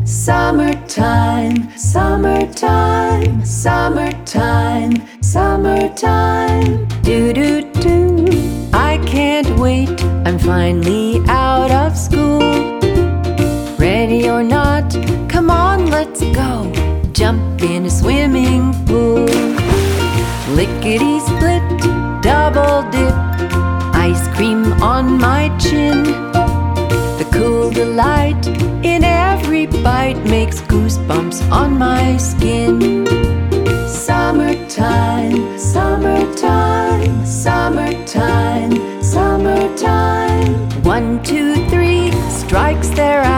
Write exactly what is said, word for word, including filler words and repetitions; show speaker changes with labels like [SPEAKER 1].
[SPEAKER 1] Summertime, summertime, summertime, summertime. Do-do-do. I can't wait, I'm finally out of school. Ready or not, come on, let's go. Jump in a swimming pool. Lickety-split, double dip, ice cream on my chin. The cool delight in every bite makes goosebumps on my skin. Summertime, summertime, summertime, summertime. One, two, three, strikes, they're